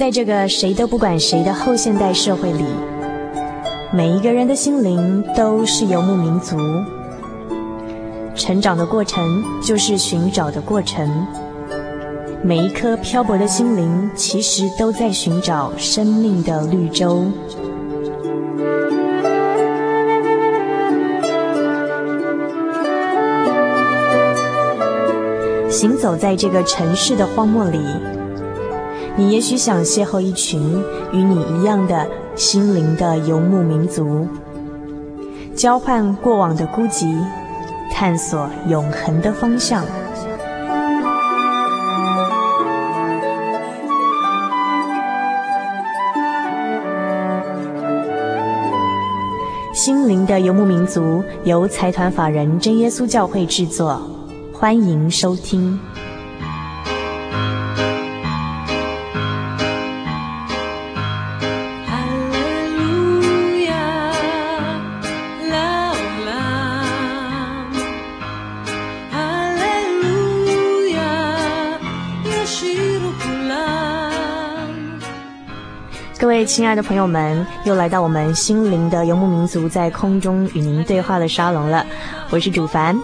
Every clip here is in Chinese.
在这个谁都不管谁的后现代社会里，每一个人的心灵都是游牧民族。成长的过程就是寻找的过程，每一颗漂泊的心灵其实都在寻找生命的绿洲。行走在这个城市的荒漠里，你也许想邂逅一群与你一样的心灵的游牧民族，交换过往的孤寂，探索永恒的方向。心灵的游牧民族由财团法人真耶稣教会制作，欢迎收听。各位亲爱的朋友们，又来到我们心灵的游牧民族在空中与您对话的沙龙了，我是主凡。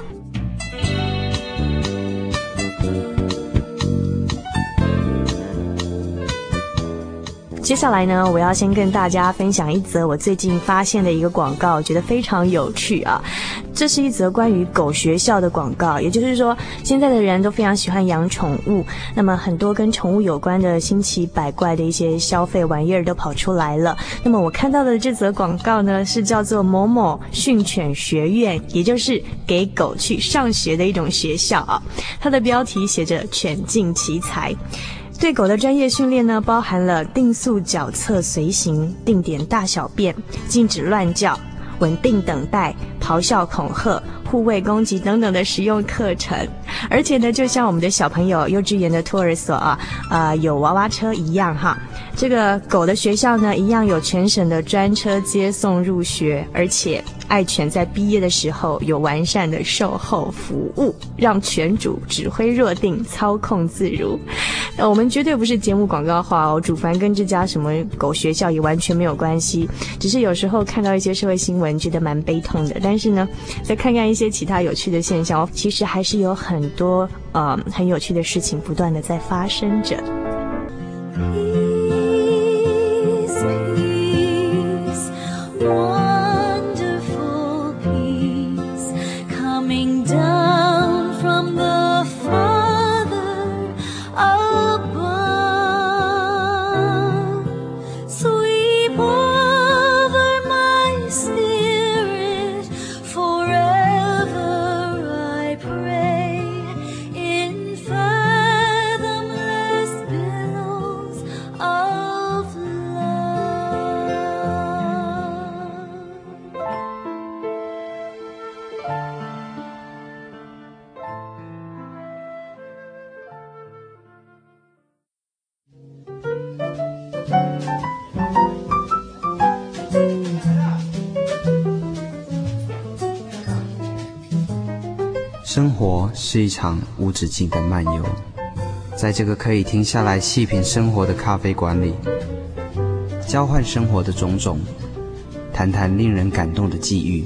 接下来呢，我要先跟大家分享一则我最近发现的一个广告，觉得非常有趣啊。这是一则关于狗学校的广告，也就是说现在的人都非常喜欢养宠物，那么很多跟宠物有关的新奇百怪的一些消费玩意儿都跑出来了。那么我看到的这则广告呢，是叫做某某训犬学院，也就是给狗去上学的一种学校啊。它的标题写着犬尽其才。对狗的专业训练呢，包含了定速脚侧随行、定点大小便、禁止乱叫、稳定等待、咆哮恐吓、护卫攻击等等的实用课程。而且呢，就像我们的小朋友幼稚园的托儿所有娃娃车一样哈，这个狗的学校呢，一样有全省的专车接送入学，而且爱犬在毕业的时候有完善的售后服务，让犬主指挥若定，操控自如。我们绝对不是节目广告化哦，主凡跟这家什么狗学校也完全没有关系，只是有时候看到一些社会新闻觉得蛮悲痛的，但是呢再看看一些其他有趣的现象，其实还是有很多很有趣的事情不断的在发生着。 生活是一场无止境的漫游，在这个可以停下来细品生活的咖啡馆里，交换生活的种种，谈谈令人感动的际遇。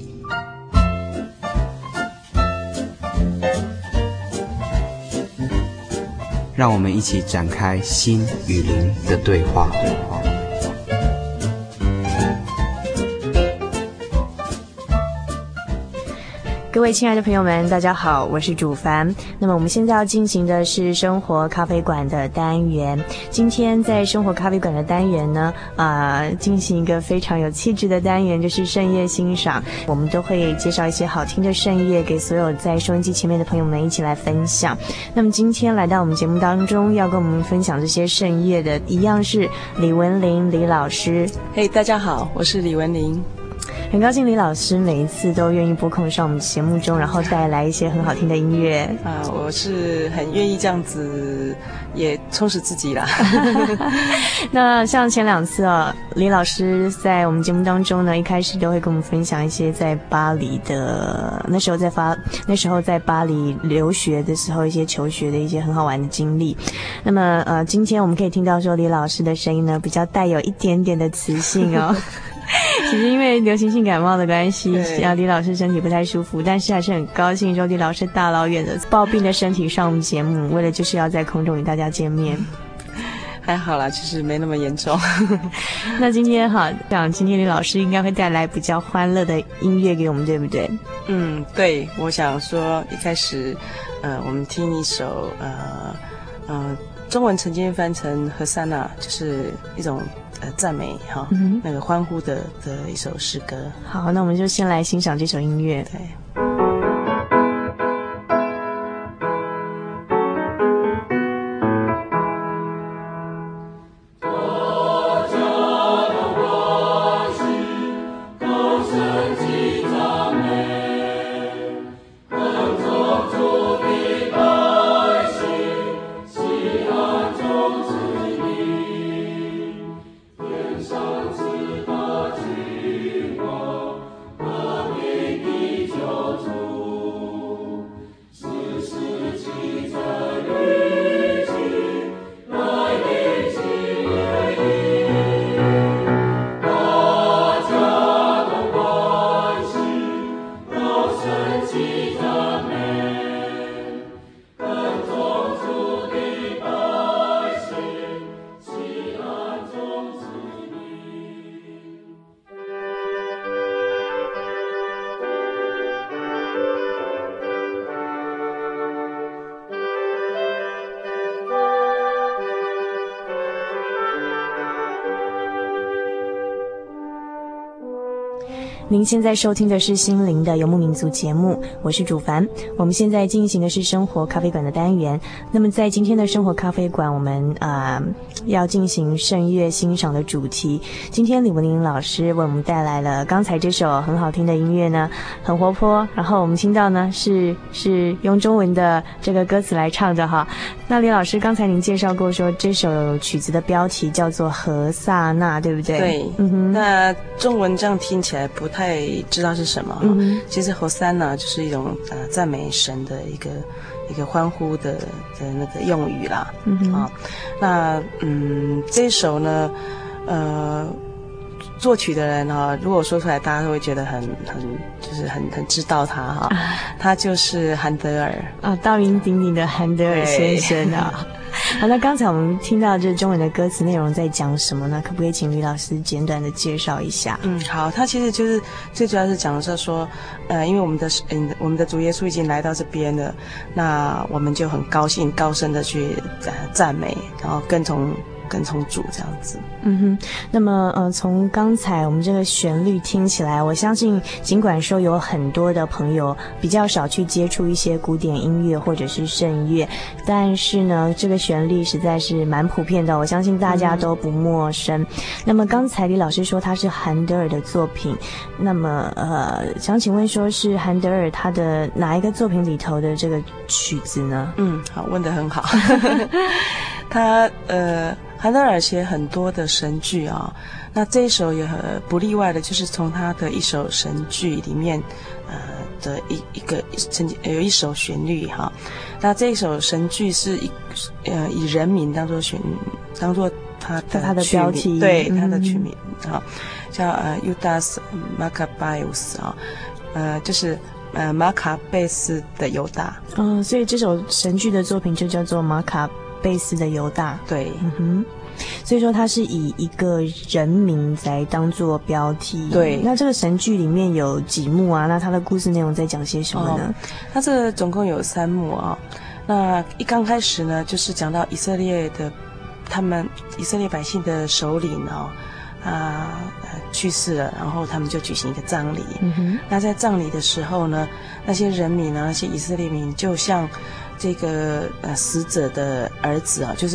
让我们一起展开心与灵的对话。 各位亲爱的朋友们，大家好，我是主凡。那么我们现在要进行的是生活咖啡馆的单元。今天在生活咖啡馆的单元呢，进行一个非常有气质的单元，就是圣乐欣赏。我们都会介绍一些好听的圣乐给所有在收音机前面的朋友们一起来分享。那么今天来到我们节目当中，要跟我们分享这些圣乐的，一样是李文玲李老师。 大家好，我是李文玲。 很高兴李老师每一次都愿意拨空上我们节目中，然后带来一些很好听的音乐。 我是很愿意这样子，也充实自己啦。 那像前2次李老师在我们节目当中呢，一开始都会跟我们分享一些在巴黎的那时候在巴黎留学的时候一些求学的一些很好玩的经历。那么今天我们可以听到说李老师的声音呢比较带有一点点的磁性哦。其实因为流行性感冒的关系，李老师身体不太舒服，但是还是很高兴说李老师大老远的抱病的身体上我们节目，为了就是要在空中与大家见面。 还好啦，其实没那么严重。 那今天今天李老师应该会带来比较欢乐的音乐给我们，对不对？ 对，我想说一开始我们听一首中文曾经翻成和散那，就是一种赞美那个欢呼的一首诗歌。 好，那我们就先来欣赏这首音乐。 对。 您现在收听的是心灵的游牧民族节目，我是主凡。我们现在进行的是生活咖啡馆的单元。那么在今天的生活咖啡馆，我们要进行圣乐欣赏的主题。今天李文玲老师为我们带来了刚才这首很好听的音乐呢，很活泼。然后我们听到呢是用中文的这个歌词来唱的哈。那李老师刚才您介绍过说这首曲子的标题叫做和萨那，对不对？ 对，那中文这样听起来不太知道是什么。其实和散那就是一种赞美神的一个欢呼的那个用语啦。那这一首呢作曲的人如果说出来大家都会觉得很知道他他就是韩德尔大名鼎鼎的韩德尔先生好，那刚才我们听到这中文的歌词内容在讲什么呢？可不可以请李老师简短的介绍一下？ 好，他其实就是最主要是讲的是说，因为我们的主耶稣已经来到这边了，那我们就很高兴高声的去赞美，然后跟从主这样子。 那么从刚才我们这个旋律听起来，我相信尽管说有很多的朋友比较少去接触一些古典音乐或者是圣乐，但是呢这个旋律实在是蛮普遍的，我相信大家都不陌生。那么刚才李老师说他是韩德尔的作品，那么想请问说是韩德尔他的哪一个作品里头的这个曲子呢？ 好，问得很好。他韩德尔写很多的神剧那这一首也不例外的，就是从他的一首神剧里面的有一首旋律那这一首神剧是以人名当做他的标题， 对，他的曲名叫Judas Maccabeus就是马卡贝斯的犹大。 所以这首神剧的作品就叫做马卡贝斯的犹大。 对， 所以说它是以一个人名来当做标题。 对， 那这个神剧里面有几幕那它的故事内容在讲些什么呢？ 它这总共有3幕那一刚开始呢，就是讲到以色列百姓的首领去世了，然后他们就举行一个葬礼。那在葬礼的时候呢，那些人民那些以色列民就像这个死者的儿子就是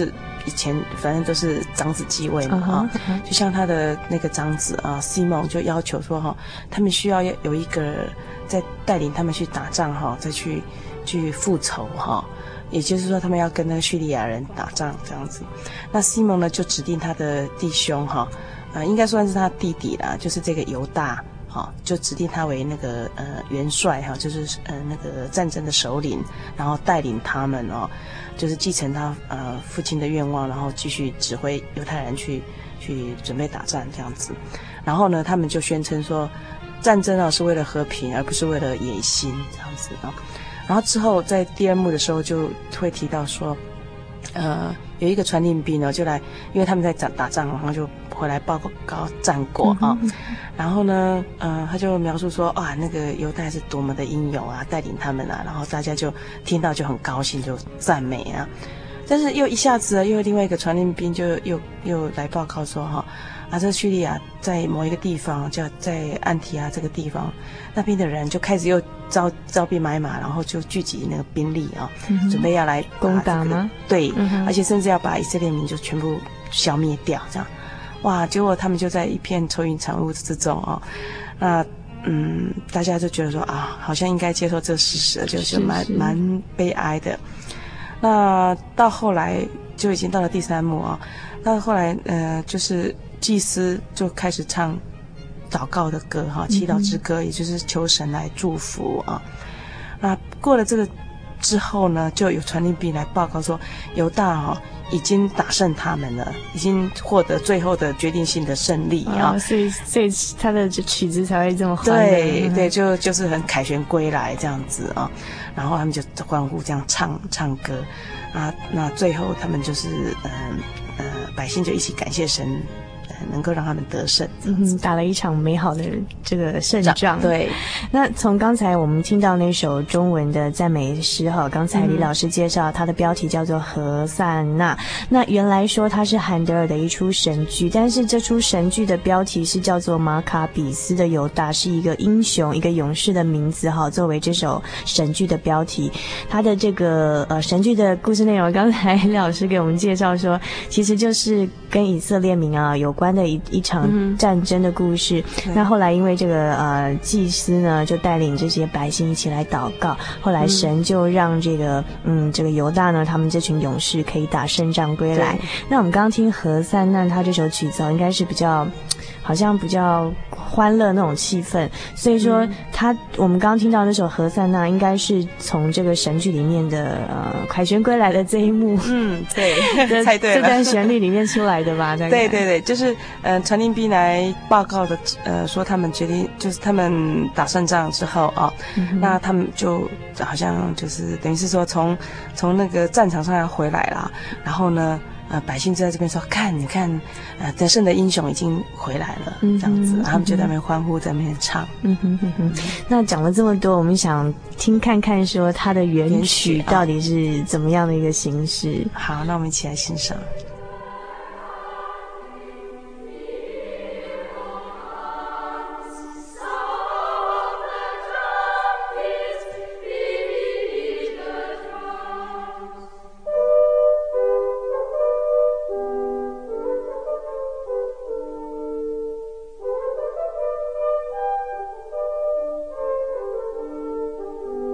以前反正都是长子继位嘛就像他的那个长子啊西蒙就要求说他们需要有一个在带领他们去打仗再去复仇也就是说他们要跟那个叙利亚人打仗这样子。那西蒙呢就指定他的弟兄应该算是他弟弟啦，就是这个犹大就指定他为那个元帅就是那个战争的首领，然后带领他们就是继承他父亲的愿望，然后继续指挥犹太人去准备打仗这样子。然后呢，他们就宣称说，战争是为了和平，而不是为了野心这样子然后之后在第二幕的时候就会提到说，有一个传令兵就来，因为他们在打仗，然后就回来报告战果然后呢，他就描述说那个犹大是多么的英勇带领他们然后大家就听到就很高兴，就赞美但是又一下子又另外一个传令兵就又来报告说这叙利亚在某一个地方叫在安提阿这个地方，那边的人就开始又招兵买马，然后就聚集那个兵力准备要来攻打吗？ 对而且甚至要把以色列民就全部消灭掉这样。哇！结果他们就在一片愁云惨雾之中那大家就觉得说好像应该接受这个事实，就是蛮悲哀的。那到后来就已经到了第三幕到后来就是祭司就开始唱祷告的歌祈祷之歌，也就是求神来祝福那过了这个之后呢，就有传令兵来报告说，犹大已经打胜他们了，已经获得最后的决定性的胜利所以他的曲子才会这么欢乐。对就是很凯旋归来这样子然后他们就欢呼这样唱歌那最后他们就是百姓就一起感谢神能够让他们得胜， 打了一场美好的这个胜仗。 对， 那从刚才我们听到那首中文的赞美诗刚才李老师介绍它的标题叫做《何塞纳》。那原来说它是韩德尔的一出神剧，但是这出神剧的标题是叫做《马卡比斯的犹大》，是一个英雄一个勇士的名字作为这首神剧的标题。它的这个神剧的故事内容，刚才李老师给我们介绍说，其实就是跟以色列民有关的一场战争的故事。那后来因为这个祭司呢就带领这些百姓一起来祷告，后来神就让这个犹大呢他们这群勇士可以打胜仗归来。那我们刚刚听何塞纳他这首曲子应该是好像比较欢乐那种气氛，所以说我们刚刚听到那首何塞纳应该是从这个神剧里面的凯旋归来的这一幕对猜对了， 这段旋律里面出来的吧？ 对，就是传令兵来报告的说他们决定就是他们打胜仗之后那他们就好像就是等于是说从那个战场上要回来啦，然后呢百姓就在这边说，你看得胜的英雄已经回来了这样子，他们就在那边欢呼，在那边唱。 那讲了这么多，我们想听看看说它的原曲到底是怎么样的一个形式。 好，那我们一起来欣赏。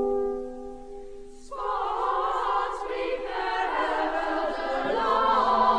Lord.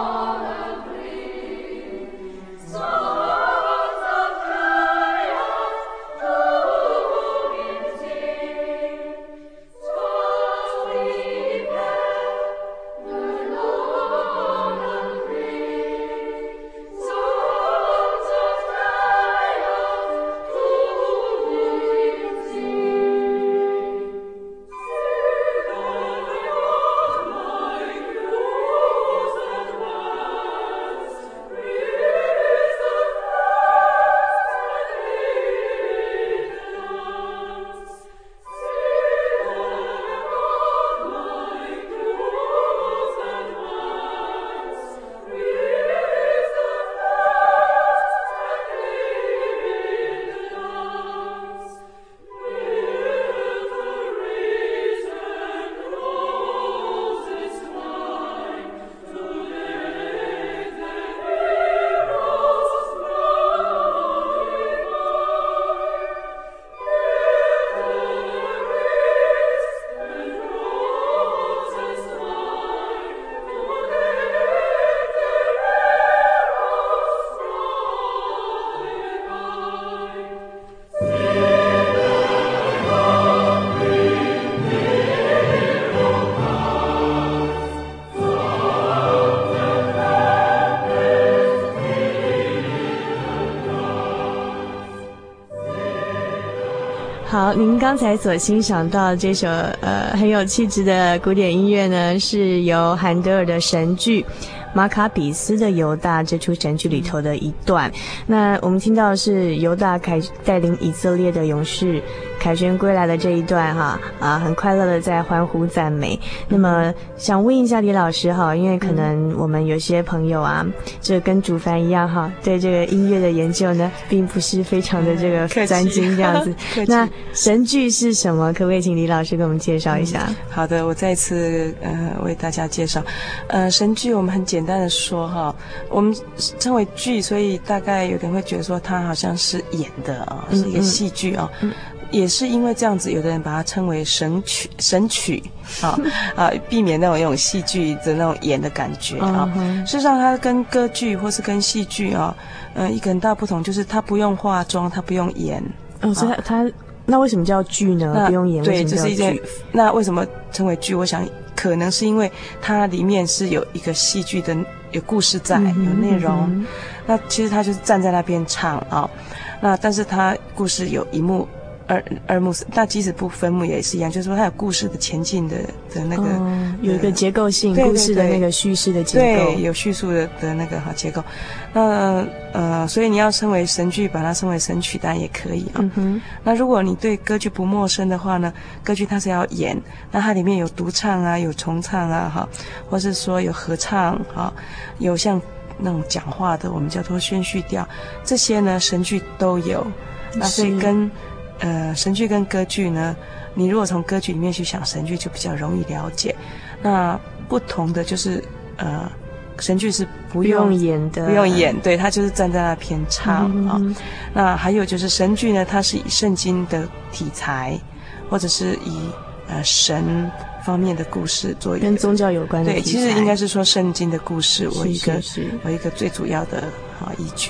您刚才所欣赏到这首很有气质的古典音乐呢，是由韩德尔的神剧马卡比斯的犹大这出神剧里头的一段。那我们听到的是犹大带领以色列的勇士凯旋归来的这一段哈，很快乐的在欢呼赞美。那么想问一下李老师哈，因为可能我们有些朋友啊，这跟主凡一样哈，对这个音乐的研究呢，并不是非常的这个专精这样子。那神剧是什么？可不可以请李老师给我们介绍一下？ 好的，我再一次为大家介绍。神剧我们很简单的说哈，我们称为剧，所以大概有人会觉得说它好像是演的啊，是一个戏剧啊。也是因为这样子，有的人把它称为神曲避免那种戏剧的那种演的感觉啊。事实上，它跟歌剧或是跟戏剧啊，一个很大不同就是它不用化妆，它不用演。 所以它那为什么叫剧呢？不用演， 对， 为什么叫剧？ 这是一件。那为什么称为剧？我想可能是因为它里面是有一个戏剧的有故事在，有内容。那其实它就是站在那边唱啊。那但是它故事有一幕。二幕，那即使不分幕也是一样，就是说它有故事的前进的那个， 有一个结构性故事的那个叙事的结构， 对，有叙述的那个结构。那所以你要称为神剧，把它称为神曲，当然也可以啊。那如果你对歌剧不陌生的话呢，歌剧它是要演，那它里面有独唱啊，有重唱啊，或是说有合唱啊，有像那种讲话的，我们叫做宣叙调，这些呢神剧都有。那所以跟神剧跟歌剧呢，你如果从歌剧里面去想神剧，就比较容易了解。那不同的就是神剧是不用演的，不用演，对，它就是站在那边唱啊。那还有就是神剧呢，它是以圣经的题材，或者是以神方面的故事做一个跟宗教有关的题材。 对，其实应该是说圣经的故事为一个最主要的依据。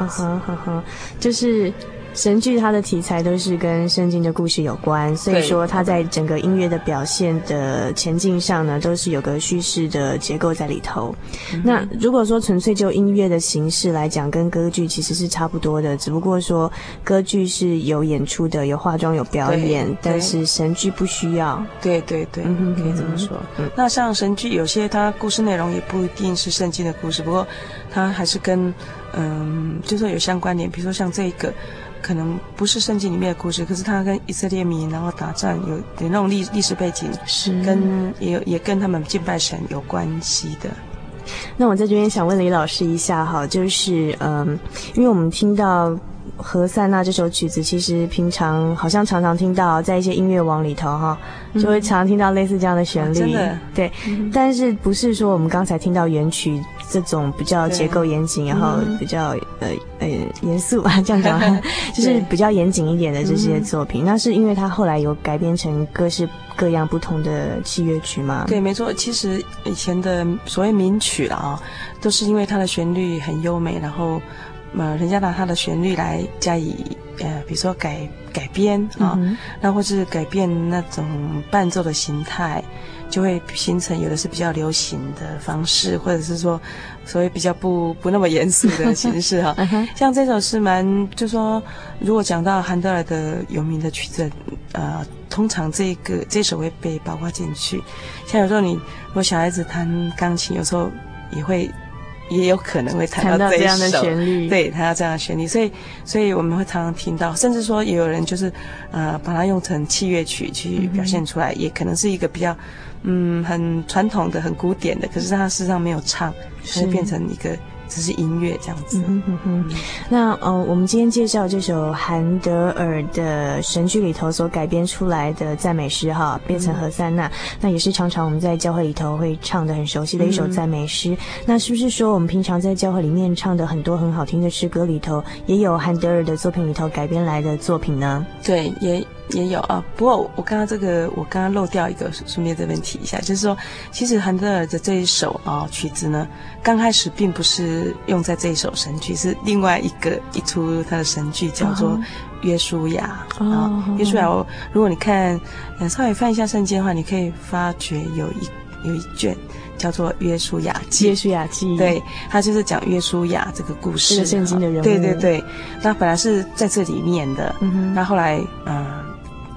就是神剧它的题材都是跟圣经的故事有关，所以说它在整个音乐的表现的前进上呢，都是有个叙事的结构在里头。那如果说纯粹就音乐的形式来讲，跟歌剧其实是差不多的，只不过说歌剧是有演出的，有化妆有表演，但是神剧不需要。 对，可以这么说。那像神剧有些它故事内容也不一定是圣经的故事，不过它还是跟就是说有相关联，比如说像这个可能不是圣经里面的故事，可是它跟以色列民然后打仗有那种历史背景，是跟也跟他们敬拜神有关系的。 那我在这边想问李老师一下哈，就是因为我们听到何塞纳这首曲子，其实平常好像常常听到在一些音乐网里头哈，就会常听到类似这样的旋律，真的对。但是不是说我们刚才听到原曲这种比较结构严谨，然后比较严肃吧，这样讲，就是比较严谨一点的这些作品。那是因为它后来有改编成各式各样不同的器乐曲吗？对， 没错。其实以前的所谓名曲啦都是因为它的旋律很优美，然后人家拿它的旋律来加以比如说改编那或是改变那种伴奏的形态，就会形成有的是比较流行的方式，或者是说所谓比较不那么严肃的形式像这首是就说如果讲到韩德尔的有名的曲子，通常这首会被包括进去。像有时候如果小孩子弹钢琴，有时候也有可能会弹到这样的旋律，对，弹到这样的旋律，所以我们会常常听到，甚至说也有人就是把它用成器乐曲去表现出来，也可能是一个比较很传统的、很古典的，可是它事实上没有唱，它会变成一个只是音乐这样子。 那我们今天介绍这首韩德尔的神剧里头所改编出来的赞美诗变成何塞纳，那也是常常我们在教会里头会唱的很熟悉的一首赞美诗。那是不是说我们平常在教会里面唱的很多很好听的诗歌里头，也有韩德尔的作品里头改编来的作品呢？ 对，也有不过我刚刚漏掉一个，顺便这边提一下，就是说其实韩德尔的这一首曲子呢，刚开始并不是用在这一首神剧，是另外一出他的神剧叫做约书亚约书亚如果你看稍微翻一下圣经的话，你可以发觉有一卷叫做约书亚记，对，他就是讲约书亚这个故事，这个圣经的人物，对，那本来是在这里面的，那后来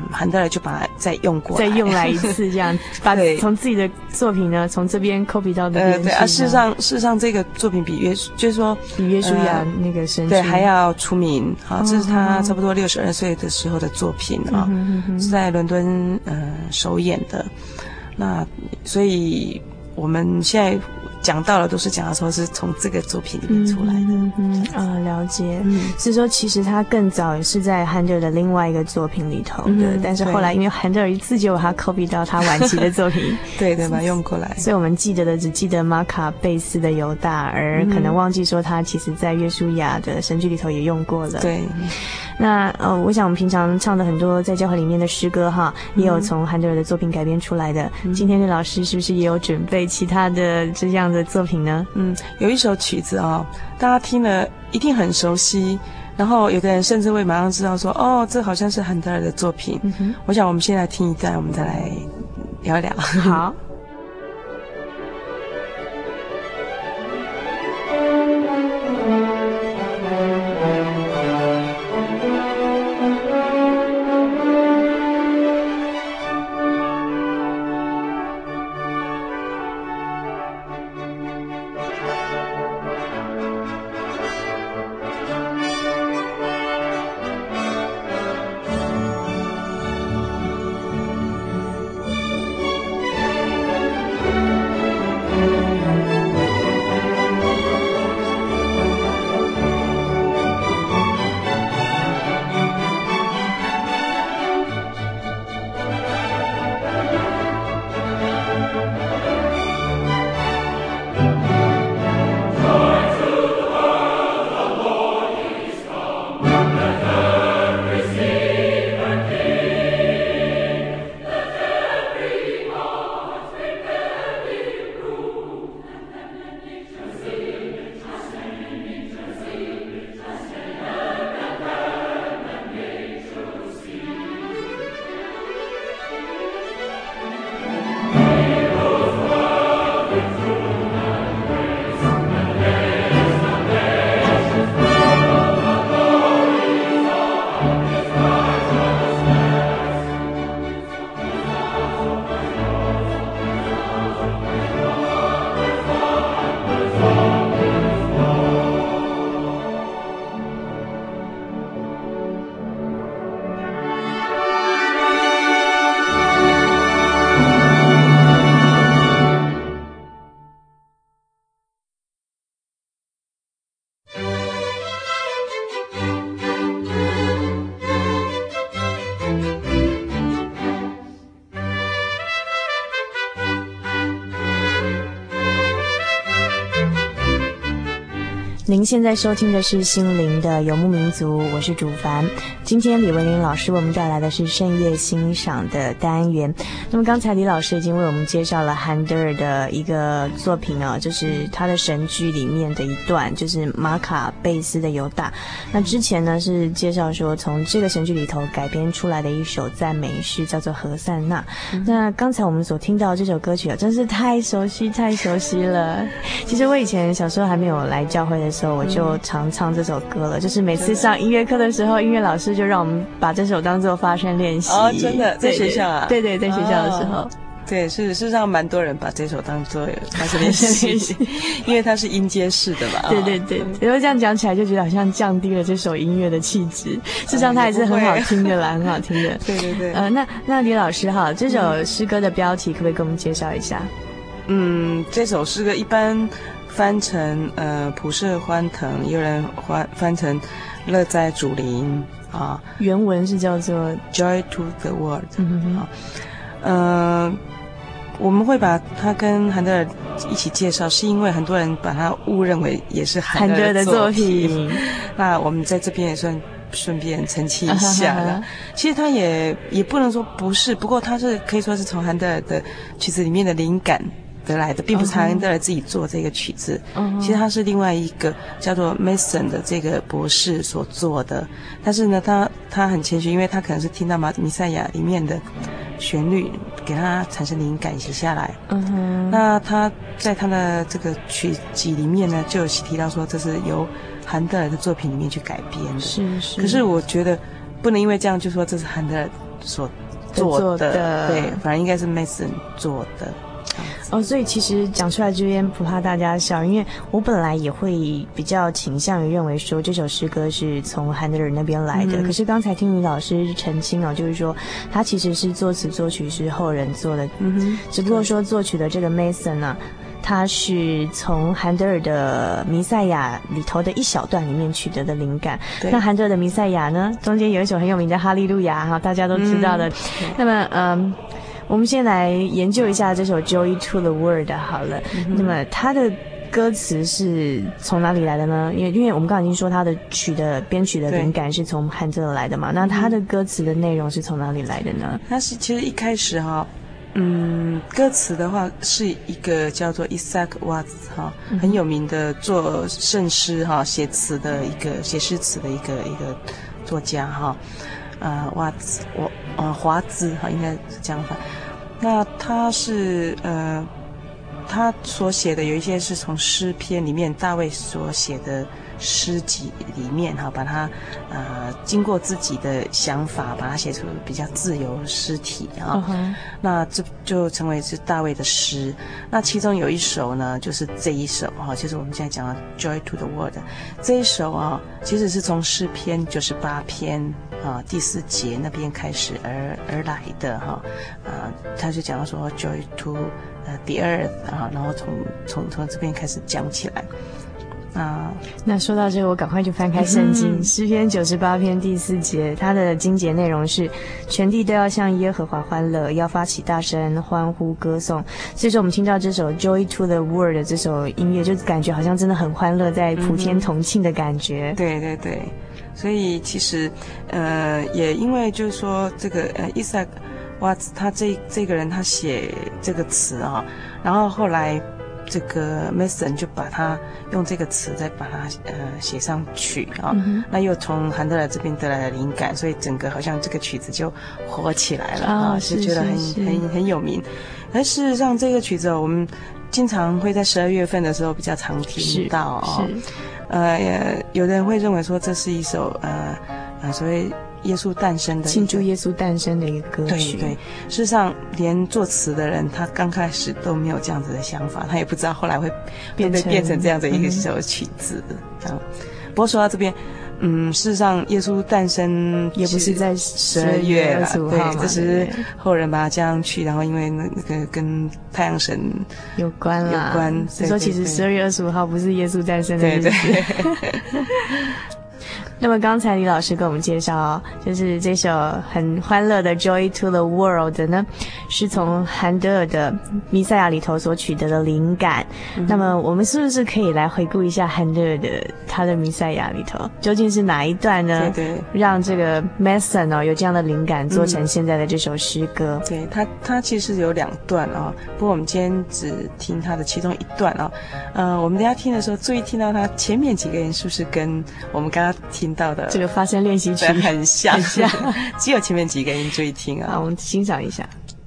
韩德尔就把它再用过来， 再用来一次，这样把从自己的作品呢，从这边 copy 到那边。 对啊，事实上这个作品就是说比约书亚那个神剧对还要出名。好，这是他差不多62岁的时候的作品啊，是在伦敦首演的。那所以我们现在讲到了，都是讲到说是从这个作品里面出来的。 了解。是说其实他更早是在韩德尔的另外一个作品里头的，但是后来因为韩德尔自己有把它 copy 到他晚期的作品， 对，把它用过来， 所以我们记得的只记得马卡贝斯的犹大，而可能忘记说他其实在约书亚的神剧里头也用过了。 对。 那我想我们平常唱的很多在教会里面的诗歌哈，也有从韩德尔的作品改编出来的。今天的老师是不是也有准备其他的这样的作品呢？ 有一首曲子啊，大家听了一定很熟悉，然后有的人甚至会马上知道说，哦，这好像是韩德尔的作品。我想我们先来听一段，我们再来聊一聊。 好。您现在收听的是心灵的游牧民族，我是主凡。今天李文林老师为我们带来的是深夜欣赏的单元。那么刚才李老师已经为我们介绍了韩德尔的一个作品啊，就是他的神剧里面的一段，就是马卡贝斯的犹大。那之前呢是介绍说从这个神剧里头改编出来的一首赞美诗，叫做何塞纳。那刚才我们所听到这首歌曲啊，真是太熟悉了。其实我以前小时候还没有来教会的时候，我就常唱这首歌了，就是每次上音乐课的时候，音乐老师就让我们把这首当作发声练习。 哦，真的，在学校啊？ 对，在学校的时候。 对，事实上蛮多人把这首当作发声练习，因为它是音阶式的嘛。 对，然后这样讲起来就觉得好像降低了这首音乐的气质，事实上它还是很好听的啦，很好听的。 对。 那李老师哈，这首诗歌的标题可不可以给我们介绍一下？ 这首诗歌一般翻成普世欢腾，也有人翻成乐在主灵啊。 原文是叫做 Joy to the World。我们会把它跟韩德尔一起介绍，是因为很多人把它误认为也是韩德尔的作品。那我们在这边也顺便澄清一下了。其实它也不能说不是，不过它是可以说是从韩德尔的曲子里面的灵感得来的，并不是韩德尔自己做这个曲子。其实他是另外一个叫做 Mason 的这个博士所做的。但是呢，他很谦虚，因为他可能是听到弥赛亚里面的旋律给他产生灵感写下来。那他在他的这个曲集里面呢，就有提到说这是由韩德尔的作品里面去改编的。 是。 可是我觉得不能因为这样就说这是韩德尔所做的，对，反而应该是 Mason 做的。 哦，所以其实讲出来这边不怕大家笑，因为我本来也会比较倾向于认为说这首诗歌是从韩德尔那边来的，可是刚才听于老师澄清哦，就是说他其实是作词作曲是后人做的，只不过说作曲的这个 Mason 啊，他是从韩德尔的弥赛亚里头的一小段里面取得的灵感。那韩德尔的弥赛亚呢，中间有一首很有名的哈利路亚哈，大家都知道的。那么我们先来研究一下这首 Joy to the World 好了。那么它的歌词是从哪里来的呢？因为我们刚才已经说它的编曲的灵感是从韩德尔来的嘛，那它的歌词的内容是从哪里来的呢？ 它是其实一开始歌词的话是一个叫做 Isaac Watts 很有名的做圣诗写词的写诗词的一个作家Watts 华兹应该是这样翻。那他是他所写的有一些是从诗篇里面大卫所写的诗集里面把它经过自己的想法把它写出比较自由诗体那这就成为是大卫的诗。那其中有一首呢就是这一首就是我们现在讲的 Joy to the World 这一首其实是从诗篇98篇第4节那边开始而来的他就讲到说 Joy to the earth 然后从这边开始讲起来。 那说到这个，我赶快就翻开圣经诗篇98篇第4节，它的经节内容是全地都要向耶和华欢乐，要发起大声欢呼歌颂。所以说我们听到这首 Joy to the World 的这首音乐，就感觉好像真的很欢乐，在普天同庆的感觉。 对对对，所以其实也因为就是说这个Isaac Watts 他这个人他写这个词然后后来这个 Mason 就把他用这个词再把它写上曲那又从韩德尔这边得来的灵感，所以整个好像这个曲子就火起来了就觉得很有名。而事实上这个曲子我们经常会在12月份的时候比较常听到有的人会认为说这是一首所谓耶稣诞生的庆祝耶稣诞生的一个歌曲。 对，事实上连作词的人他刚开始都没有这样子的想法，他也不知道后来会变成这样的一个首曲子不过说到这边事实上耶稣诞生也不是在12月25号嘛， 这是后人把它加上去，然后因为那个跟太阳神有关所以说其实12月25号不是耶稣诞生的日子。对那么刚才李老师跟我们介绍就是这首很欢乐的 Joy to the World 呢，是从韩德尔的弥赛亚里头所取得的灵感。那么我们是不是可以来回顾一下韩德尔的他的弥赛亚里头究竟是哪一段呢？ 对， 让这个 Mason 有这样的灵感做成现在的这首诗歌。 对，他其实有2段不过我们今天只听他的其中一段我们等一下听的时候注意听到他前面几个音是不是跟我们刚刚听到的这个发声练习曲很像只有前面几个音注意听好，我们欣赏一下。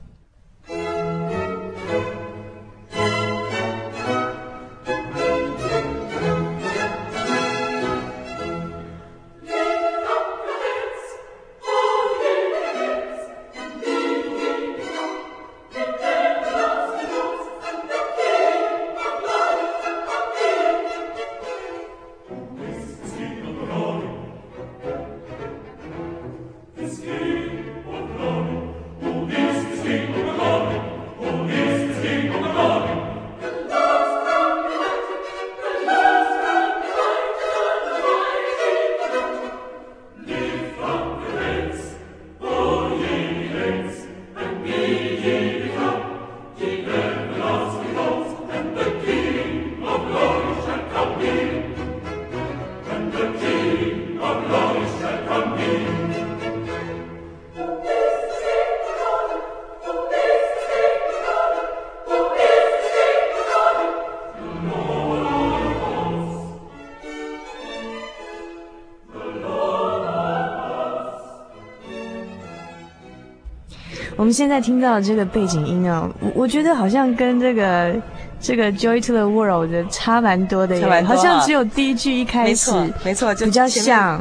我们现在听到这个背景音我觉得好像跟这个 Joy to the World 的差蛮多的耶，好像只有第一句一开始没错就比较像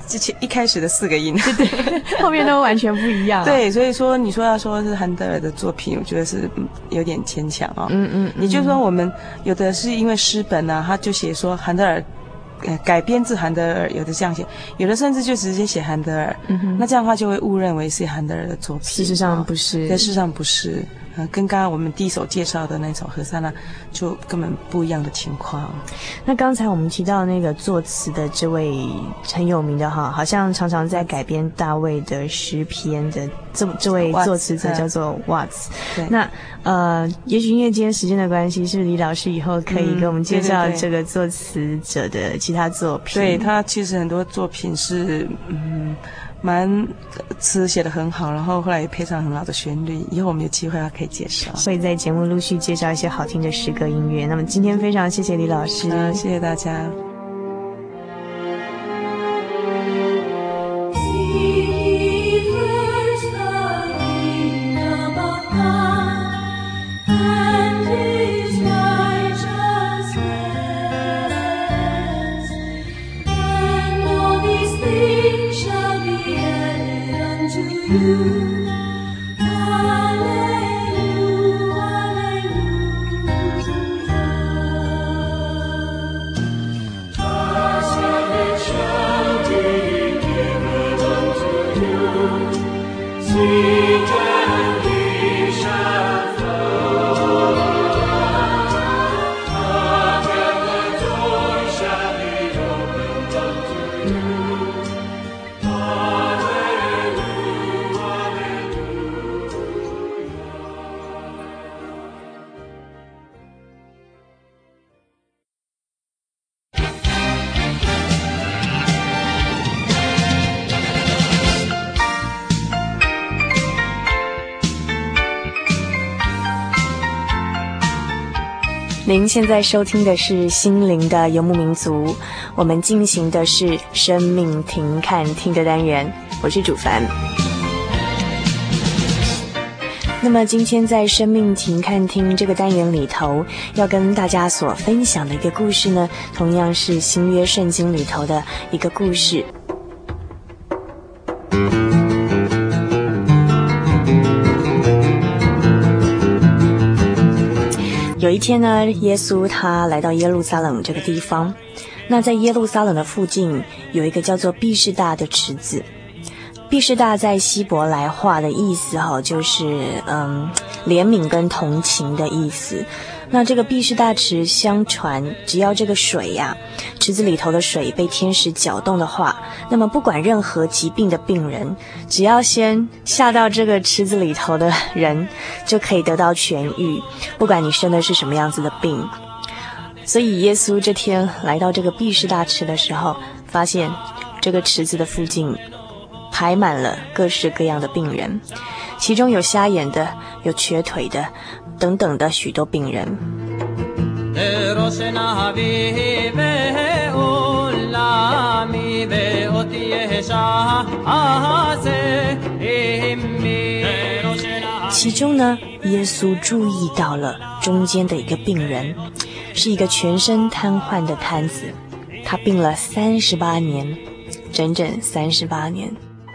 一开始的4个音， 对，后面都完全不一样。 对，所以说你说要说是韩德尔的作品，我觉得是有点牵强哦。也就是说，我们有的是因为诗本啊，他就写说韩德尔。改编自韩德尔，有的这样写，有的甚至就直接写韩德尔。那这样的话就会误认为是韩德尔的作品。 事实上不是， 对，事实上不是。跟刚刚我们第一首介绍的那首和萨那就根本不一样的情况。 那刚才我们提到那个作词的这位很有名的哈，好像常常在改编大卫的诗篇的这位作词者叫做 Watts。那也许因为今天时间的关系，是不是李老师以后可以给我们介绍这个作词者的其他作品？ 对，他其实很多作品是蛮词写得很好，然后后来也配上很好的旋律，以后我们有机会可以介绍， 所以在节目陆续介绍一些好听的诗歌音乐。那么今天非常谢谢李老师， 谢谢大家。 您现在收听的是心灵的游牧民族，我们进行的是生命停看听的单元，我是主凡。那么今天在生命停看听这个单元里头，要跟大家所分享的一个故事呢，同样是新约圣经里头的一个故事。有一天呢，耶稣他来到耶路撒冷这个地方，那在耶路撒冷的附近有一个叫做毕士大的池子。毕士大在希伯来话的意思就是怜悯跟同情的意思。那这个毕士大池，相传只要这个水池子里头的水被天使搅动的话，那么不管任何疾病的病人，只要先下到这个池子里头的人，就可以得到痊愈，不管你生的是什么样子的病。所以耶稣这天来到这个毕士大池的时候，发现这个池子的附近排满了各式各样的病人，其中有瞎眼的，有瘸腿的等等的许多病人。其中呢，耶稣注意到了中间的一个病人，是一个全身瘫痪的瘫子，他病了38年，整整38年。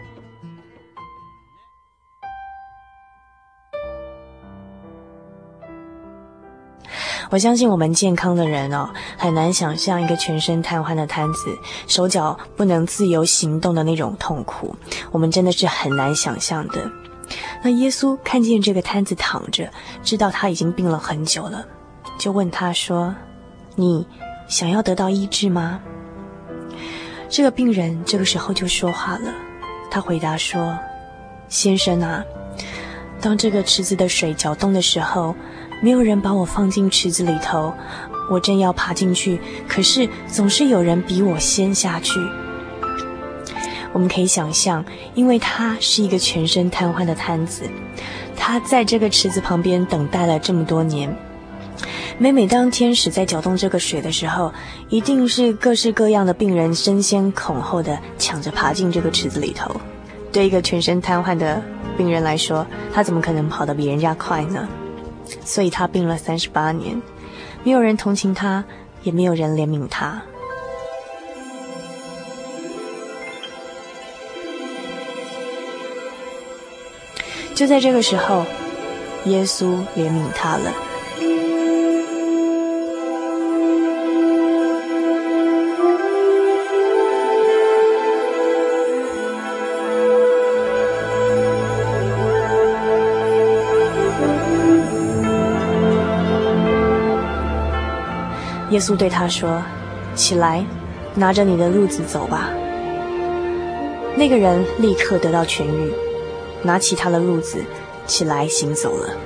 我相信我们健康的人很难想象一个全身瘫痪的瘫子，手脚不能自由行动的那种痛苦，我们真的是很难想象的。那耶稣看见这个瘫子躺着，知道他已经病了很久了，就问他说：你想要得到医治吗？这个病人这个时候就说话了，他回答说：先生啊，当这个池子的水搅动的时候，没有人把我放进池子里头，我正要爬进去，可是总是有人比我先下去。我们可以想象，因为他是一个全身瘫痪的瘫子，他在这个池子旁边等待了这么多年，每当天使在搅动这个水的时候，一定是各式各样的病人争先恐后的抢着爬进这个池子里头。对一个全身瘫痪的病人来说，他怎么可能跑得比人家快呢？所以他病了38年，没有人同情他，也没有人怜悯他。 就在这个时候，耶稣怜悯他了。耶稣对他说：“起来，拿着你的褥子走吧。”那个人立刻得到痊愈，拿起他的褥子，起来行走了。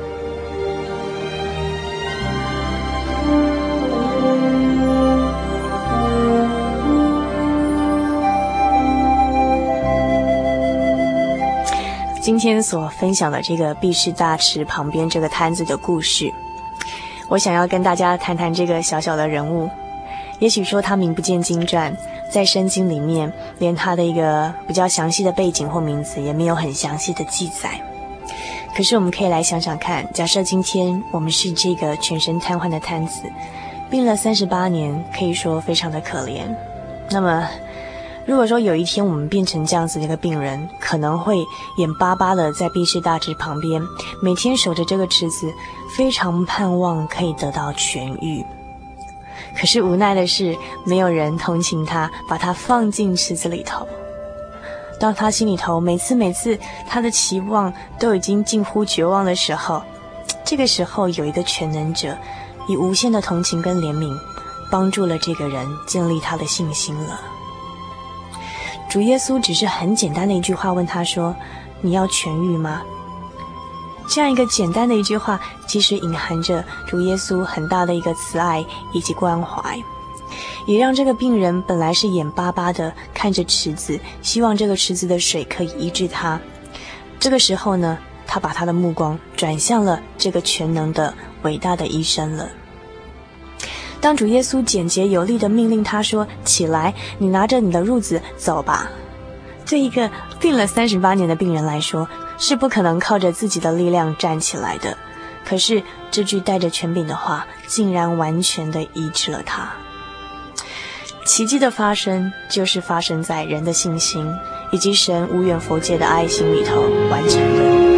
今天所分享的这个毕士大池旁边这个摊子的故事，我想要跟大家谈谈这个小小的人物。也许说他名不见经传，在圣经里面连他的一个比较详细的背景或名字也没有很详细的记载。可是我们可以来想想看，假设今天我们是这个全身瘫痪的瘫子，病了38年，可以说非常的可怜。那么如果说有一天我们变成这样子的一个病人，可能会眼巴巴的在毕士大池旁边，每天守着这个池子，非常盼望可以得到痊愈。可是无奈的是，没有人同情他，把他放进池子里头。当他心里头每次他的期望都已经近乎绝望的时候，这个时候有一个全能者以无限的同情跟怜悯，帮助了这个人建立他的信心了。主耶稣只是很简单的一句话问他说：“你要痊愈吗？”这样一个简单的一句话，其实隐含着主耶稣很大的一个慈爱以及关怀，也让这个病人本来是眼巴巴的看着池子，希望这个池子的水可以医治他。这个时候呢，他把他的目光转向了这个全能的伟大的医生了。当主耶稣简洁有力地命令他说：“起来，你拿着你的褥子走吧。”对一个病了38年的病人来说，是不可能靠着自己的力量站起来的。可是这句带着权柄的话，竟然完全地医治了他。奇迹的发生，就是发生在人的信心以及神无远弗届的爱心里头完成的。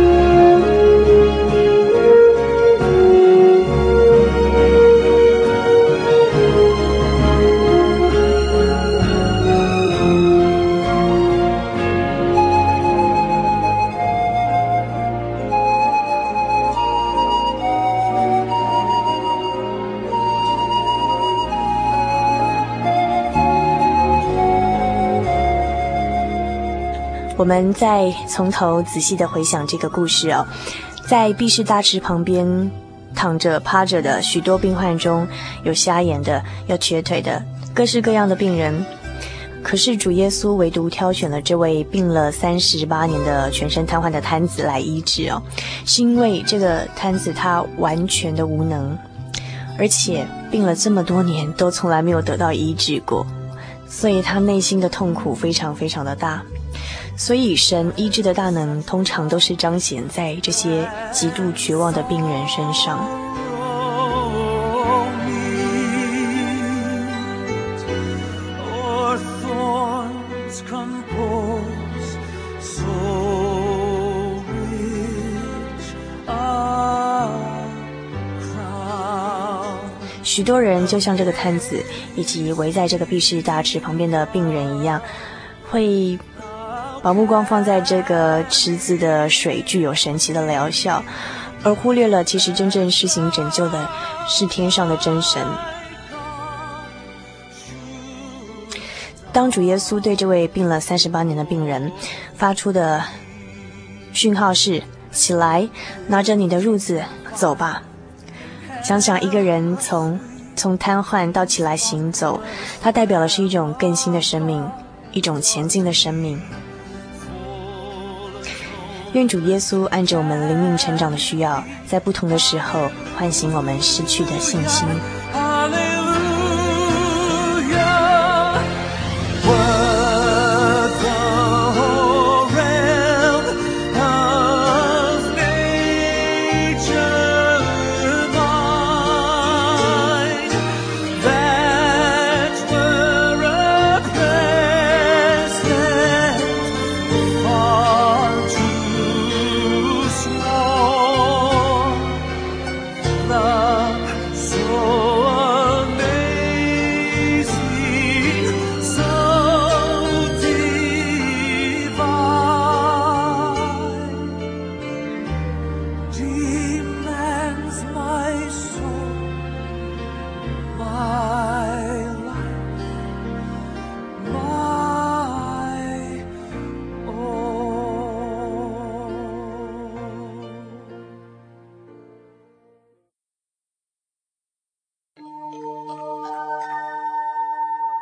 我们再从头仔细的回想这个故事哦，在毕士大池旁边躺着趴着的许多病患中，有瞎眼的，有瘸腿的，各式各样的病人。可是主耶稣唯独挑选了这位病了38年的全身瘫痪的瘫子来医治哦，是因为这个瘫子他完全的无能，而且病了这么多年都从来没有得到医治过，所以他内心的痛苦非常非常的大。所以神医治的大能通常都是彰显在这些极度绝望的病人身上。许多人就像这个摊子以及围在这个毕士大池旁边的病人一样，会把目光放在这个池子的水具有神奇的疗效，而忽略了其实真正施行拯救的是天上的真神。当主耶稣对这位病了38年的病人发出的讯号是：起来，拿着你的褥子走吧。想想一个人从瘫痪到起来行走，它代表的是一种更新的生命，一种前进的生命。愿主耶稣按着我们灵命成长的需要，在不同的时候唤醒我们失去的信心。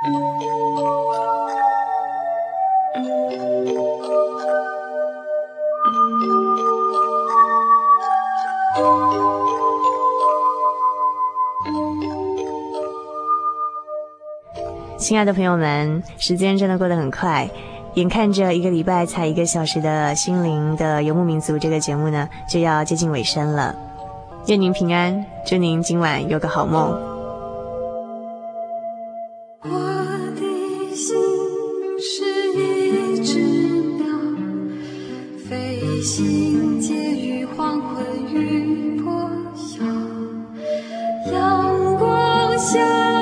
亲爱的朋友们，时间真的过得很快，眼看着一个礼拜才1个小时的心灵的游牧民族这个节目呢，就要接近尾声了。愿您平安，祝您今晚有个好梦。 我的心是一只鸟，飞行介于黄昏与破晓，阳光下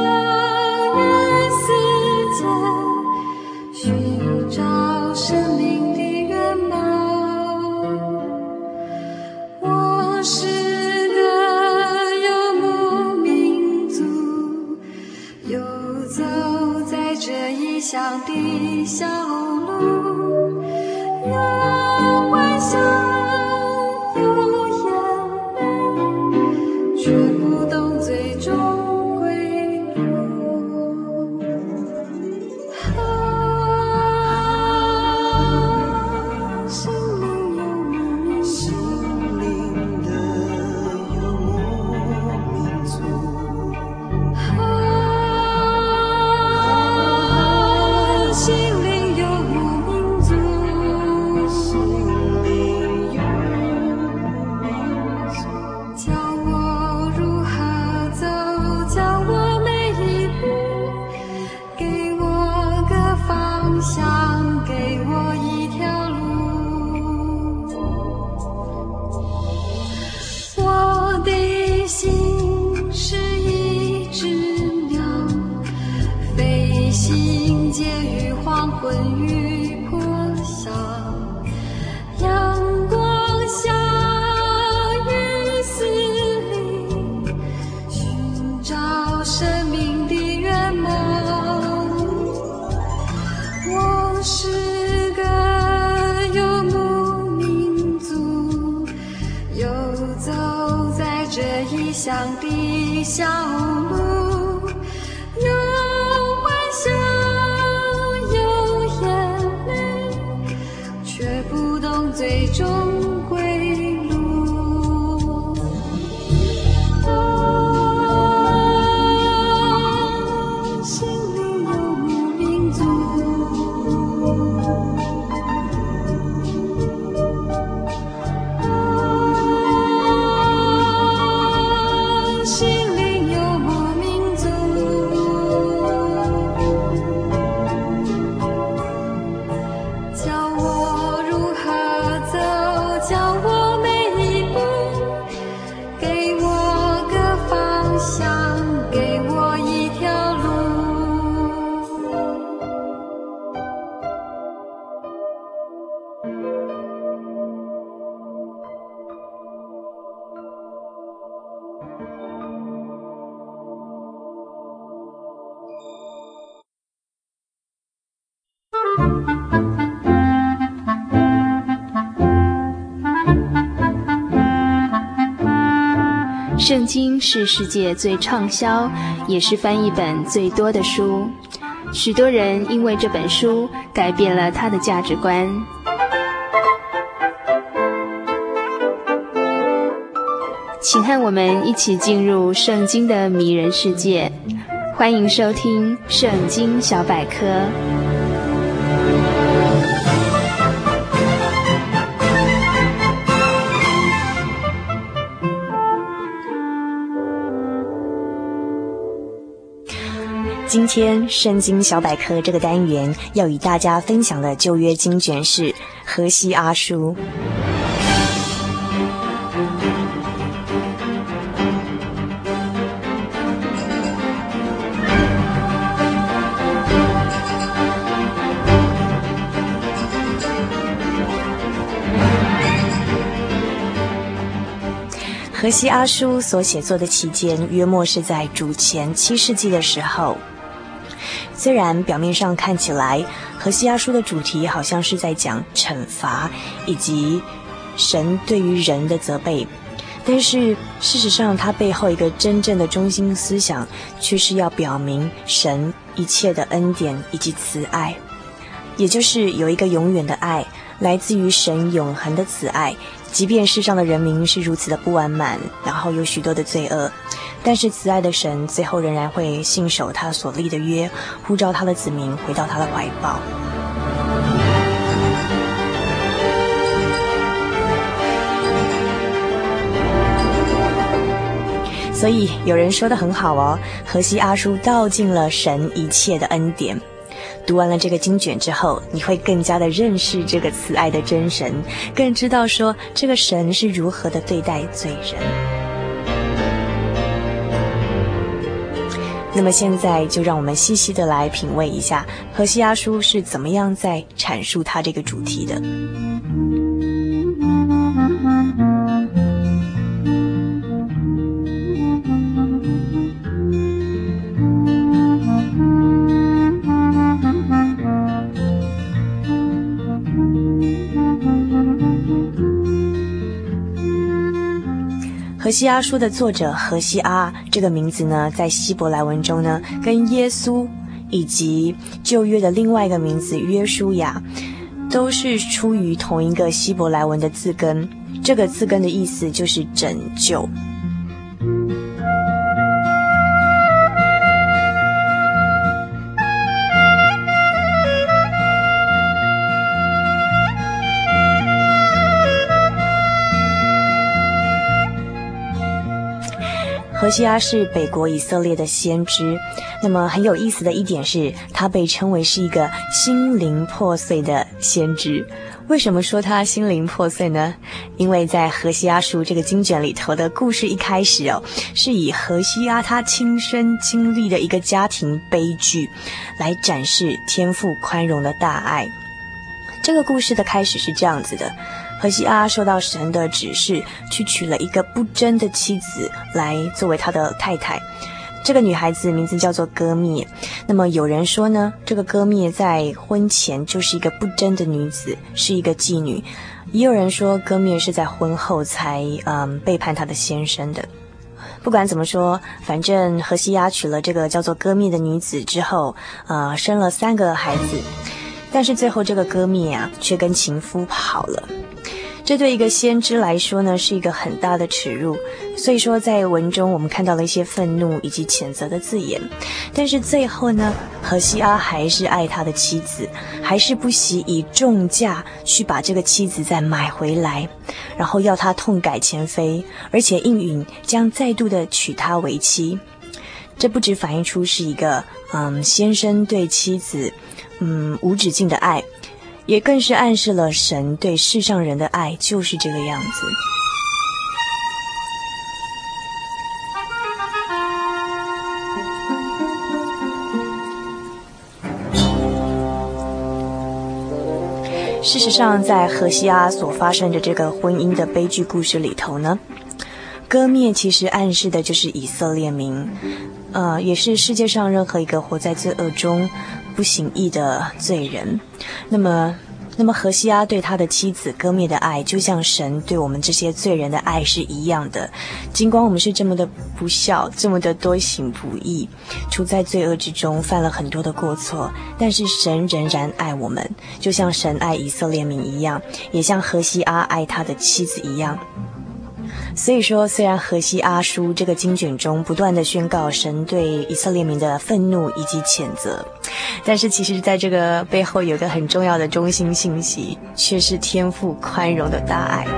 寻找生命的原貌。我是个游牧民族，游走在这异乡的小路，有欢笑，有眼泪，却不懂最终归路。乡的小路，有欢笑，有眼泪，却不懂最终归路。心里游牧民族。 圣经是世界最畅销，也是翻译本最多的书。许多人因为这本书改变了他的价值观。请和我们一起进入圣经的迷人世界，欢迎收听《圣经小百科》。 今天圣经小百科这个单元要与大家分享的旧约经卷是何西阿书。何西阿书所写作的期间约莫是在主前7世纪的时候。虽然表面上看起来何西阿书的主题好像是在讲惩罚以及神对于人的责备， 但是事实上，它背后一个真正的中心思想，却是要表明神一切的恩典以及慈爱，也就是有一个永远的爱，来自于神永恒的慈爱。即便世上的人民是如此的不完满，然后有许多的罪恶，但是慈爱的神最后仍然会信守他所立的约，呼召他的子民回到他的怀抱。所以有人说得很好哦，何西阿书道尽了神一切的恩典。读完了这个经卷之后，你会更加的认识这个慈爱的真神，更知道说这个神是如何的对待罪人。那么现在就让我们细细的来品味一下何西阿书是怎么样在阐述他这个主题的。何西阿书的作者何西阿这个名字呢，在希伯来文中呢，跟耶稣以及旧约的另外一个名字约书亚，都是出于同一个希伯来文的字根。这个字根的意思就是拯救。何西阿是北国以色列的先知，那么很有意思的一点是，他被称为是一个心灵破碎的先知。为什么说他心灵破碎呢？因为在何西阿书这个经卷里头的故事一开始是以何西阿他亲身经历的一个家庭悲剧来展示天父宽容的大爱。这个故事的开始是这样子的，何西阿受到神的指示，去娶了一个不贞的妻子来作为他的太太。这个女孩子名字叫做歌灭。那么有人说呢，这个歌灭在婚前就是一个不贞的女子，是一个妓女。也有人说歌灭是在婚后才背叛她的先生的。不管怎么说，反正何西阿娶了这个叫做歌灭的女子之后，生了3个孩子。但是最后这个歌灭却跟情夫跑了。这对一个先知来说呢，是一个很大的耻辱。所以说在文中我们看到了一些愤怒以及谴责的字眼。但是最后呢，何西阿还是爱他的妻子，还是不惜以重价去把这个妻子再买回来，然后要他痛改前非，而且应允将再度的娶她为妻。这不只反映出是一个先生对妻子无止境的爱，也更是暗示了神对世上人的爱就是这个样子。事实上，在何西阿所发生的这个婚姻的悲剧故事里头呢，歌灭其实暗示的就是以色列民，也是世界上任何一个活在罪恶中不行义的罪人。那么何西阿对他的妻子歌灭的爱，就像神对我们这些罪人的爱是一样的。尽管我们是这么的不孝，这么的多行不义，处在罪恶之中，犯了很多的过错，但是神仍然爱我们，就像神爱以色列民一样，也像何西阿爱他的妻子一样。所以说，虽然何西阿书这个经卷中不断的宣告神对以色列民的愤怒以及谴责，但是其实在这个背后有个很重要的中心信息，却是天父宽容的大爱。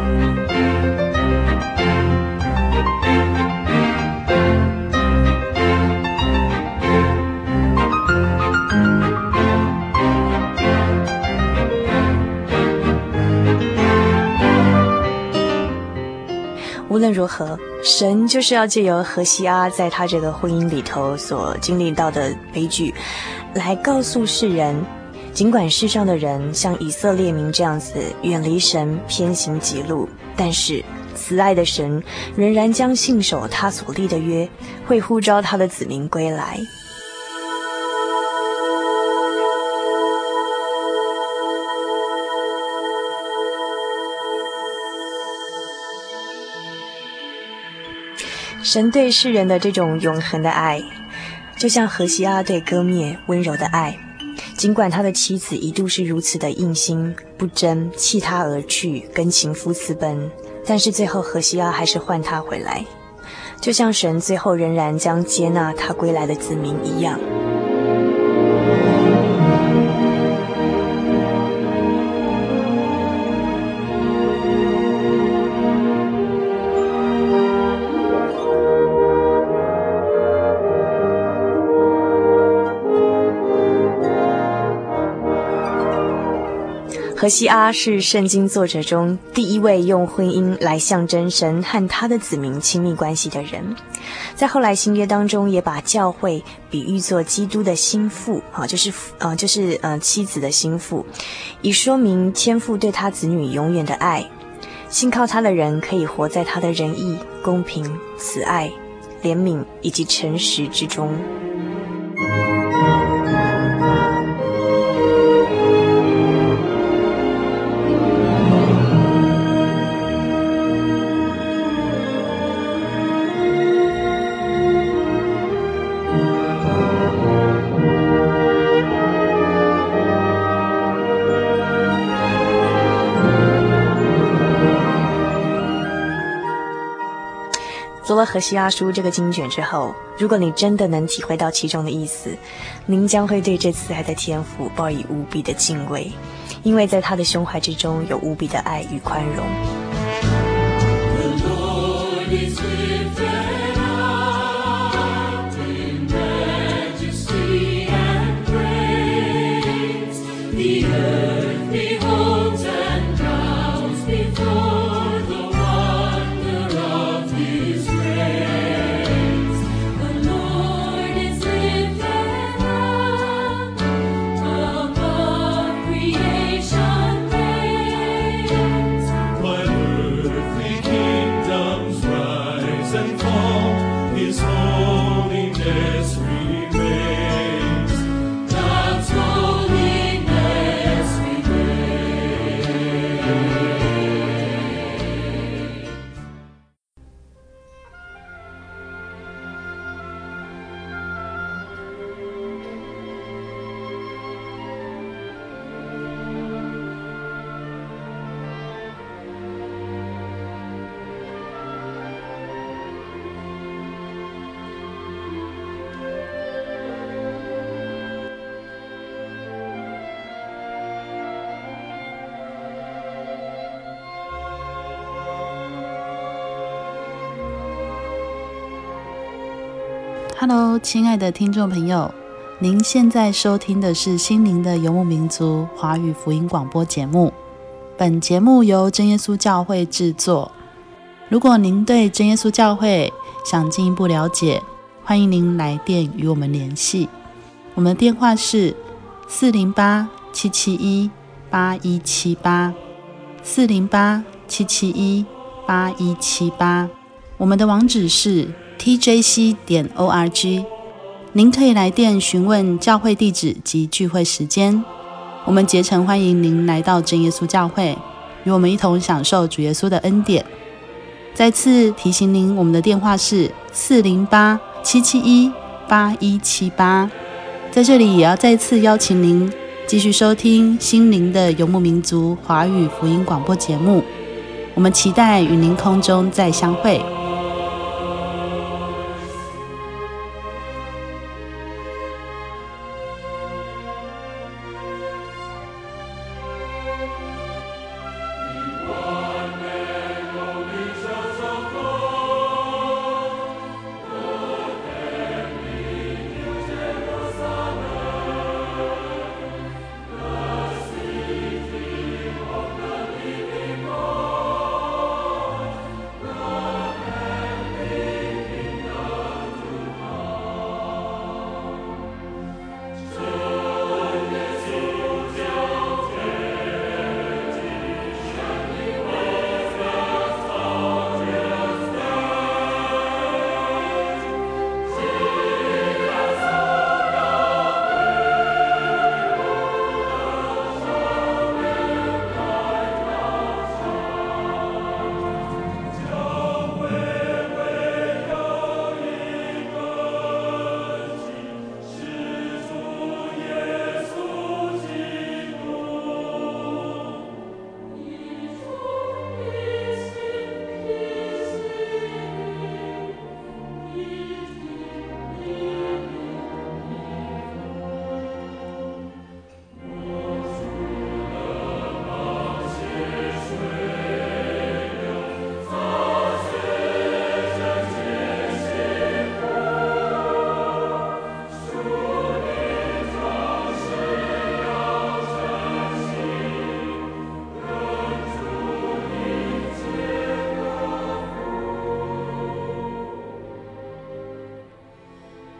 无论如何，神就是要借由何西阿在他这个婚姻里头所经历到的悲剧，来告诉世人，尽管世上的人像以色列民这样子远离神，偏行己路，但是慈爱的神仍然将信守他所立的约，会呼召他的子民归来。 神对世人的这种永恒的爱，就像何西阿对歌灭温柔的爱。尽管他的妻子一度是如此的硬心不争，弃他而去，跟情夫私奔，但是最后何西阿还是换他回来，就像神最后仍然将接纳他归来的子民一样。何西阿是圣经作者中第一位用婚姻来象征神和他的子民亲密关系的人。在后来新约当中，也把教会比喻作基督的心腹，就是妻子的心腹，以说明天父对他子女永远的爱。信靠他的人可以活在他的仁义、公平、慈爱、怜悯以及诚实之中。读了何西阿书这个经卷之后，如果你真的能体会到其中的意思，您将会对这慈爱的天父抱以无比的敬畏，因为在他的胸怀之中有无比的爱与宽容。 Hello， 亲爱的听众朋友，您现在收听的是心灵的游牧民族华语福音广播节目。本节目由真耶稣教会制作。如果您对真耶稣教会想进一步了解，欢迎您来电与我们联系。我们的电话是408-771-8178 408-771-8178。我们的网址是tjc.org， 您可以来电询问教会地址及聚会时间。我们竭诚欢迎您来到真耶稣教会，与我们一同享受主耶稣的恩典。再次提醒您，我们的电话是408-771-8178。在这里也要再次邀请您继续收听心灵的游牧民族华语福音广播节目，我们期待与您空中再相会。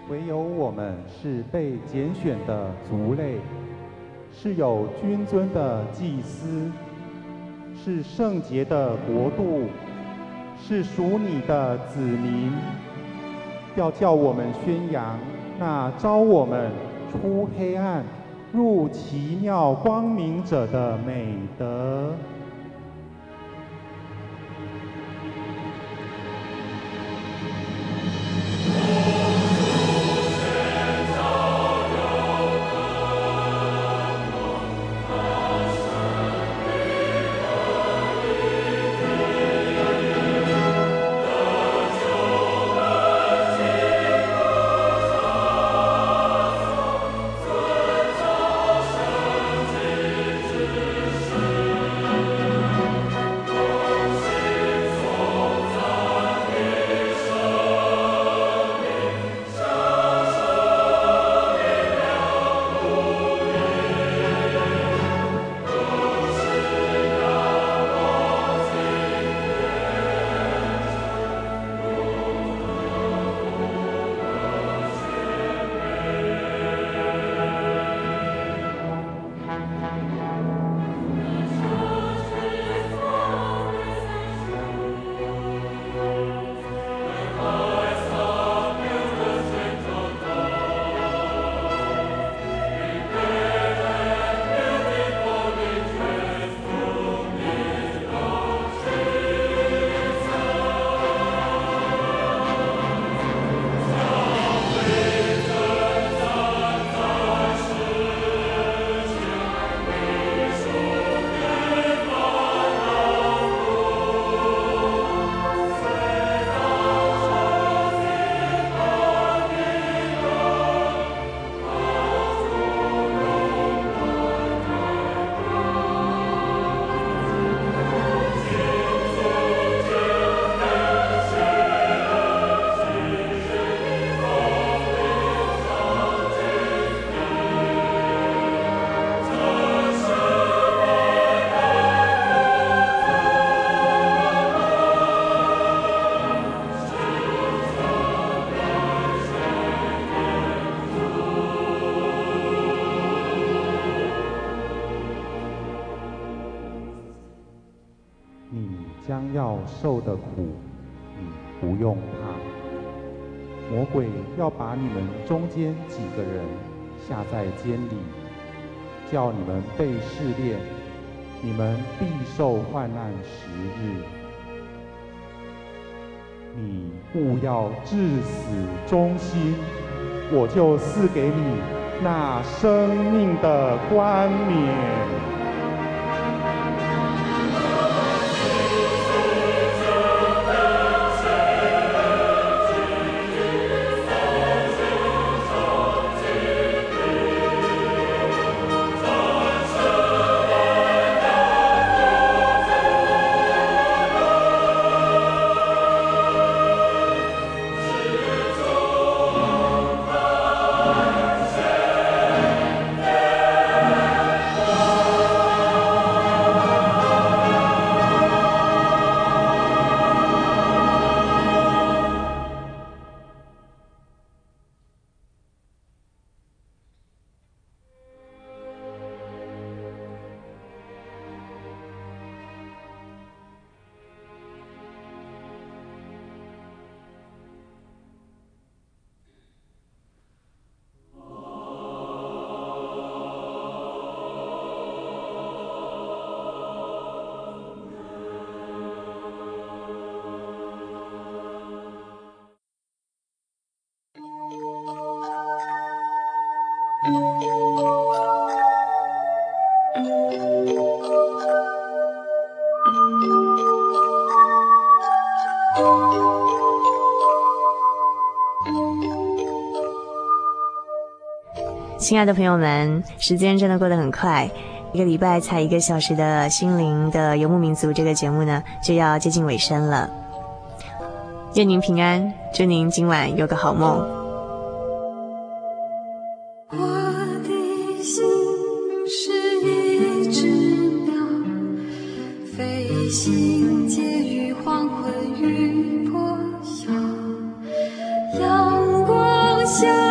唯有我们是被拣选的族类，是有君尊的祭司，是圣洁的国度，是属你的子民，要叫我们宣扬那召我们出黑暗入奇妙光明者的美德。将要受的苦，你不用怕。魔鬼要把你们中间几个人下在监里，叫你们被试炼，你们必受患难10日。你务要至死忠心，我就赐给你那生命的冠冕。 亲爱的朋友们，时间真的过得很快，一个礼拜才1个小时的心灵的游牧民族这个节目呢，就要接近尾声了。愿您平安，祝您今晚有个好梦。 我的心是一只鸟，飞行介于黄昏与破晓，阳光下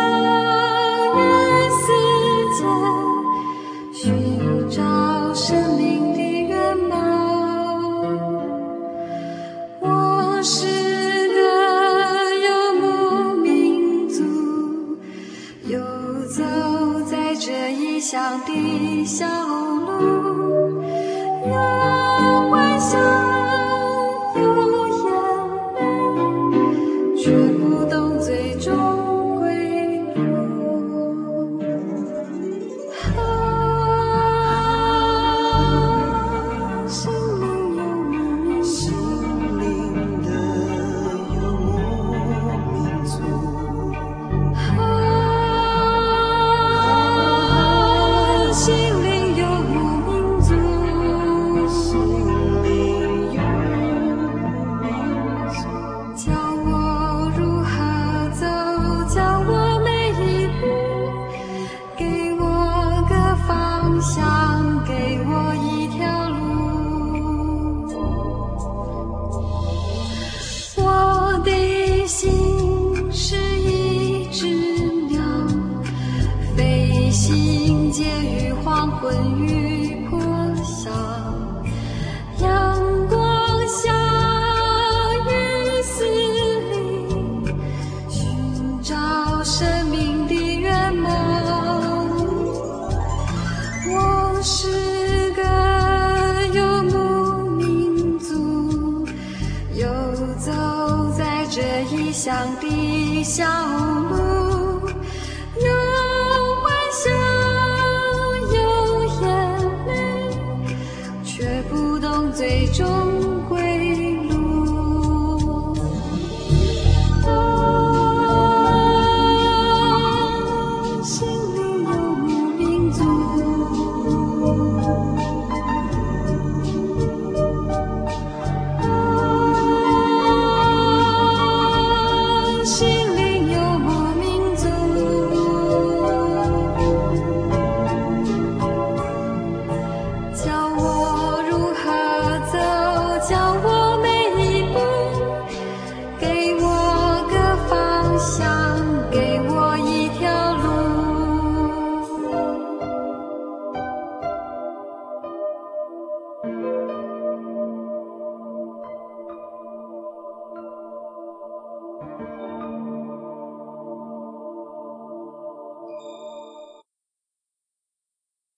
昏雨破晓，阳光下雨丝里，寻找生命的圆梦。我是个游牧民族，游走在这异乡的小路。